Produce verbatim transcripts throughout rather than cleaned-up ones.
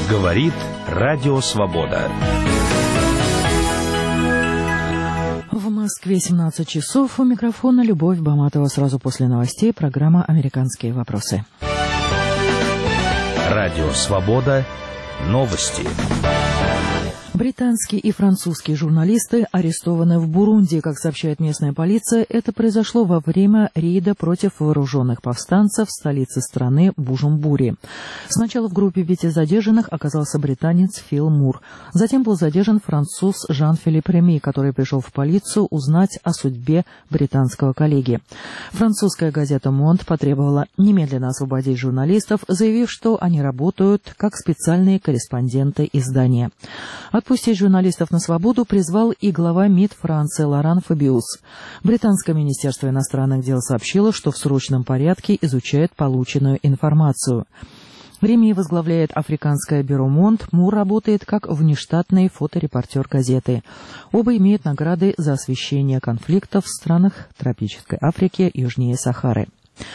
Говорит Радио Свобода. В Москве семнадцать часов. У микрофона Любовь Баматова. Сразу после новостей программа «Американские вопросы». Радио Свобода. Новости. Британские и французские журналисты арестованы в Бурунди. Как сообщает местная полиция, это произошло во время рейда против вооруженных повстанцев в столице страны Бужумбури. Сначала в группе пяти задержанных оказался британец Фил Мур. Затем был задержан француз Жан-Филипп Реми, который пришел в полицию узнать о судьбе британского коллеги. Французская газета «Монт» потребовала немедленно освободить журналистов, заявив, что они работают как специальные корреспонденты издания. Отпустить журналистов на свободу призвал и глава МИД Франции Лоран Фабиус. Британское министерство иностранных дел сообщило, что в срочном порядке изучает полученную информацию. Реми возглавляет африканское бюро «Монт», Мур работает как внештатный фоторепортер газеты. Оба имеют награды за освещение конфликтов в странах тропической Африки южнее Сахары.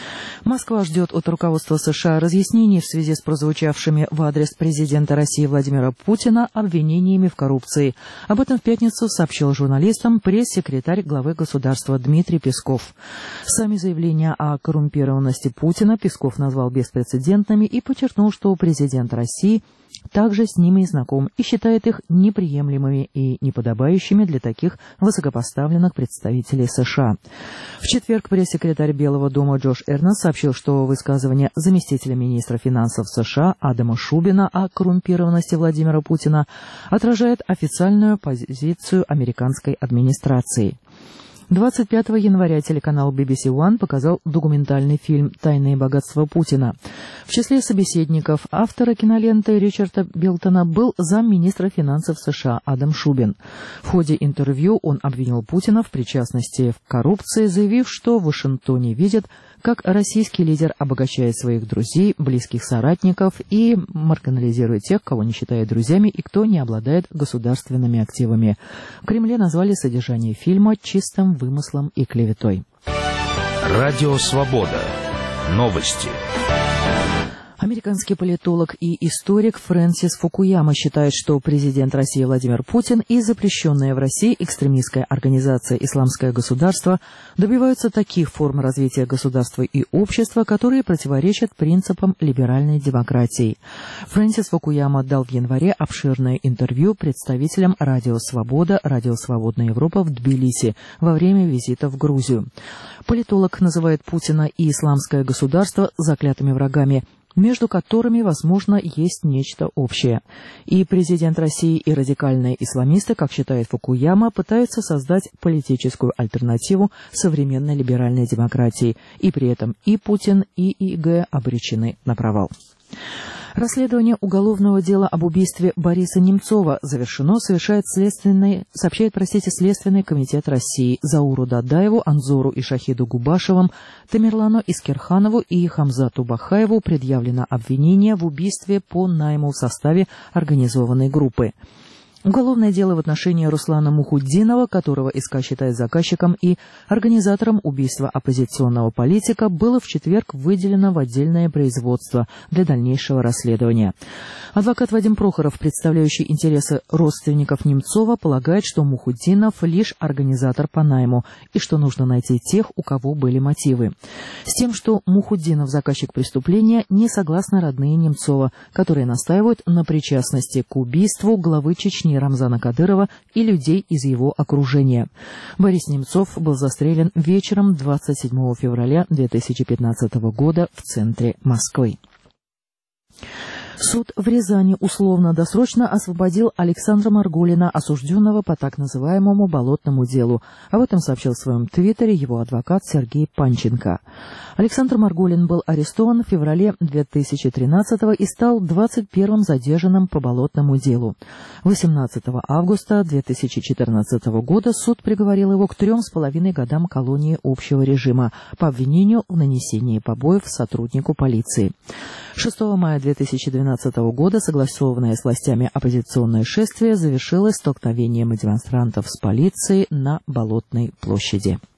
Москва ждет от руководства США разъяснений в связи с прозвучавшими в адрес президента России Владимира Путина обвинениями в коррупции. Об этом в пятницу сообщил журналистам пресс-секретарь главы государства Дмитрий Песков. Сами заявления о коррумпированности Путина Песков назвал беспрецедентными и подчеркнул, что президент России также с ними знаком и считает их неприемлемыми и неподобающими для таких высокопоставленных представителей США. В четверг пресс-секретарь Белого дома Джош Эрнст сообщил, что высказывание заместителя министра финансов США Адама Шубина о коррумпированности Владимира Путина отражает официальную позицию американской администрации. двадцать пятого января телеканал би би си One показал документальный фильм «Тайные богатства Путина». В числе собеседников автора киноленты Ричарда Билтона был замминистра финансов США Адам Шубин. В ходе интервью он обвинил Путина в причастности к коррупции, заявив, что в Вашингтоне видят, как российский лидер обогащает своих друзей, близких соратников и маргинализирует тех, кого не считает друзьями и кто не обладает государственными активами. В Кремле назвали содержание фильма чистым вымыслом и клеветой. Радио Свобода. Новости. Американский политолог и историк Фрэнсис Фукуяма считает, что президент России Владимир Путин и запрещенная в России экстремистская организация «Исламское государство» добиваются таких форм развития государства и общества, которые противоречат принципам либеральной демократии. Фрэнсис Фукуяма дал в январе обширное интервью представителям «Радио Свобода», «Радио Свободная Европа» в Тбилиси во время визита в Грузию. Политолог называет Путина и «Исламское государство» заклятыми врагами, между которыми, возможно, есть нечто общее. И президент России, и радикальные исламисты, как считает Фукуяма, пытаются создать политическую альтернативу современной либеральной демократии. И при этом и Путин, и ИГ обречены на провал. Расследование уголовного дела об убийстве Бориса Немцова завершено, совершает следственный, сообщает, простите, Следственный комитет России. Зауру Дадаеву, Анзору и Шахиду Губашевым, Тамерлану Искерханову и Хамзату Бахаеву предъявлено обвинение в убийстве по найму в составе организованной группы. Уголовное дело в отношении Руслана Мухутдинова, которого ИСК считает заказчиком и организатором убийства оппозиционного политика, было в четверг выделено в отдельное производство для дальнейшего расследования. Адвокат Вадим Прохоров, представляющий интересы родственников Немцова, полагает, что Мухутдинов лишь организатор по найму и что нужно найти тех, у кого были мотивы. С тем, что Мухутдинов заказчик преступления, не согласны родные Немцова, которые настаивают на причастности к убийству главы Чечни Рамзана Кадырова и людей из его окружения. Борис Немцов был застрелен вечером двадцать седьмого февраля две тысячи пятнадцатого года в центре Москвы. Суд в Рязани условно-досрочно освободил Александра Маргулина, осужденного по так называемому болотному делу. Об этом сообщил в своем твиттере его адвокат Сергей Панченко. Александр Маргулин был арестован в феврале две тысячи тринадцатого и стал двадцать первым задержанным по болотному делу. восемнадцатого августа две тысячи четырнадцатого года суд приговорил его к трем с половиной годам колонии общего режима по обвинению в нанесении побоев сотруднику полиции. шестого мая две тысячи двенадцатого года согласованное с властями оппозиционное шествие завершилось столкновением демонстрантов с полицией на Болотной площади.